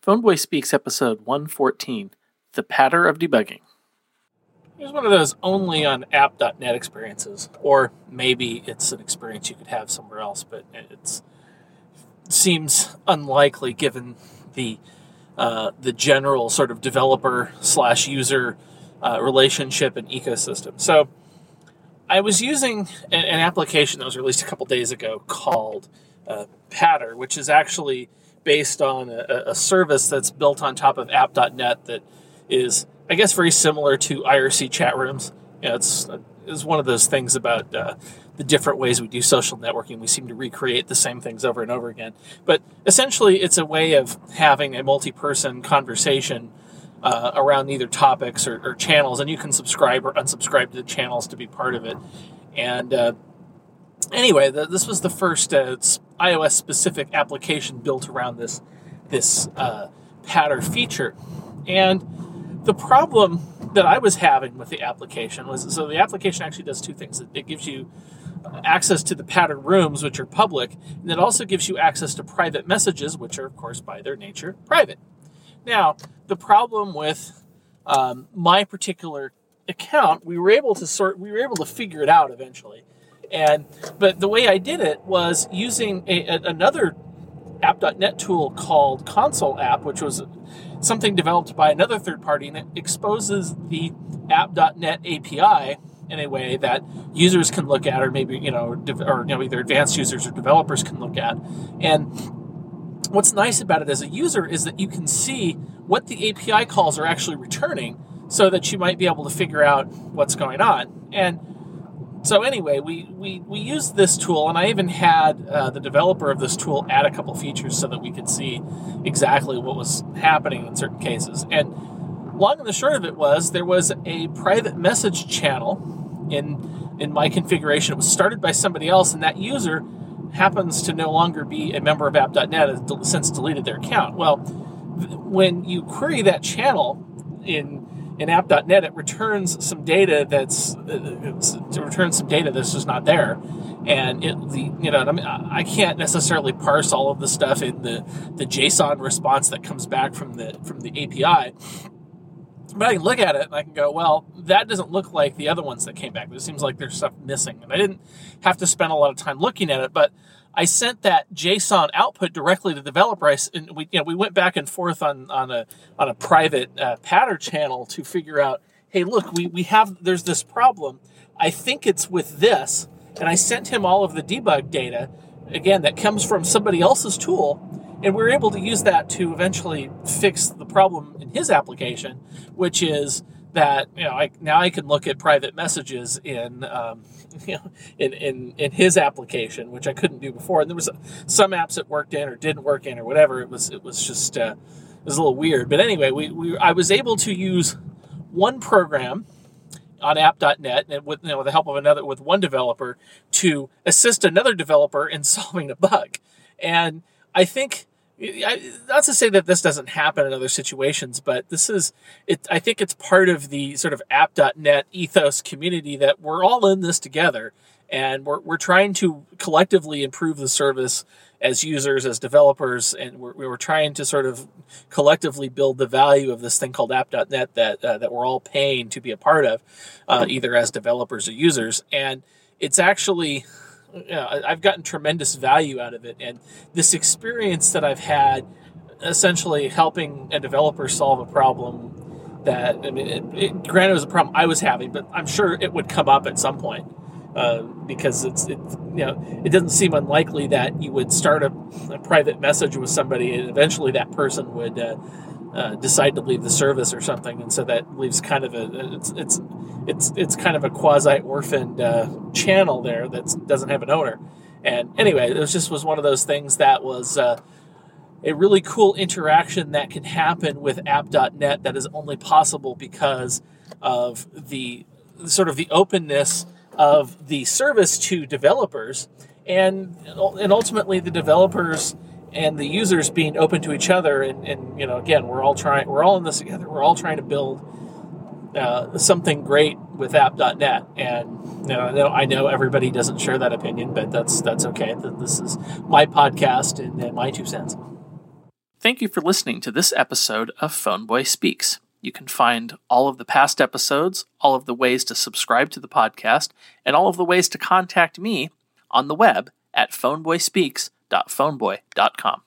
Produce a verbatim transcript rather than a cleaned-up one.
Phoneboy Speaks episode one fourteen, The Patter of Debugging. Here's one of those only on app dot net experiences, or maybe it's an experience you could have somewhere else, but it's, it seems unlikely given the uh, the general sort of developer slash user uh, relationship and ecosystem. So I was using an, an application that was released a couple days ago called uh, Patter, which is actually based on a, a service that's built on top of app dot net that is, I guess, very similar to I R C chat rooms. You know, it's, it's one of those things about uh, the different ways we do social networking. We seem to recreate the same things over and over again. But essentially, it's a way of having a multi-person conversation uh, around either topics or, or channels, and you can subscribe or unsubscribe to the channels to be part of it. And uh, anyway, the, this was the first uh, iOS-specific application built around this this uh, Patter feature. And the problem that I was having with the application was, so the application actually does two things. It, it gives you access to the Patter rooms, which are public, and it also gives you access to private messages, which are, of course, by their nature, private. Now, the problem with um, my particular account, we were able to sort, we were able to figure it out eventually. And but the way I did it was using a, a, another app dot net tool called Console App, which was something developed by another third party, and it exposes the app dot net A P I in a way that users can look at, or maybe you know, or you know, either advanced users or developers can look at. And what's nice about it as a user is that you can see what the A P I calls are actually returning, so that you might be able to figure out what's going on. And so anyway, we, we, we used this tool, and I even had uh, the developer of this tool add a couple features so that we could see exactly what was happening in certain cases. And long and the short of it was, there was a private message channel in in my configuration. It was started by somebody else, and that user happens to no longer be a member of app dot net, has since deleted their account. Well, when you query that channel in In app dot net, it returns some data that's it returns some data that's just not there, and it the you know I mean I can't necessarily parse all of the stuff in the, the JSON response that comes back from the from the A P I, but I can look at it and I can go, well, that doesn't look like the other ones that came back. It seems like there's stuff missing, and I didn't have to spend a lot of time looking at it, but I sent that JSON output directly to the developer. I, and we, you know, we went back and forth on, on a on a private uh, Patter channel to figure out, hey, look, we, we have, there's this problem. I think it's with this. And I sent him all of the debug data, again, that comes from somebody else's tool. And we were able to use that to eventually fix the problem in his application, which is that, you know, I, now I can look at private messages in, um, you know, in, in, in his application, which I couldn't do before. And there was some apps that worked in or didn't work in or whatever. It was, it was just, uh, it was a little weird. But anyway, we, we, I was able to use one program on app dot net and with, you know, with the help of another, with one developer to assist another developer in solving a bug. And I think, I, not to say that this doesn't happen in other situations, but this is, it. I think it's part of the sort of app dot net ethos community that we're all in this together, and we're we're trying to collectively improve the service as users, as developers, and we're we're trying to sort of collectively build the value of this thing called app dot net that uh, that we're all paying to be a part of, uh, either as developers or users, and it's actually. You know, I've gotten tremendous value out of it, and this experience that I've had, essentially helping a developer solve a problem that, I mean, it, it, granted it was a problem I was having, but I'm sure it would come up at some point uh, because it's, it, you know, it doesn't seem unlikely that you would start a, a private message with somebody, and eventually that person would uh, uh, decide to leave the service or something, and so that leaves kind of a it's it's. It's it's kind of a quasi-orphaned uh, channel there that doesn't have an owner. And anyway, it was just was one of those things that was uh, a really cool interaction that can happen with app dot net that is only possible because of the sort of the openness of the service to developers, and and ultimately the developers and the users being open to each other. And, and you know, again, we're all trying, we're all in this together. We're all trying to build Uh, something great with app dot net, and you know, I know I know everybody doesn't share that opinion, but that's that's okay. This is my podcast and, and my two cents. Thank you for listening to this episode of Phoneboy Speaks. You can find all of the past episodes, all of the ways to subscribe to the podcast, and all of the ways to contact me on the web at phoneboyspeaks dot phoneboy dot com.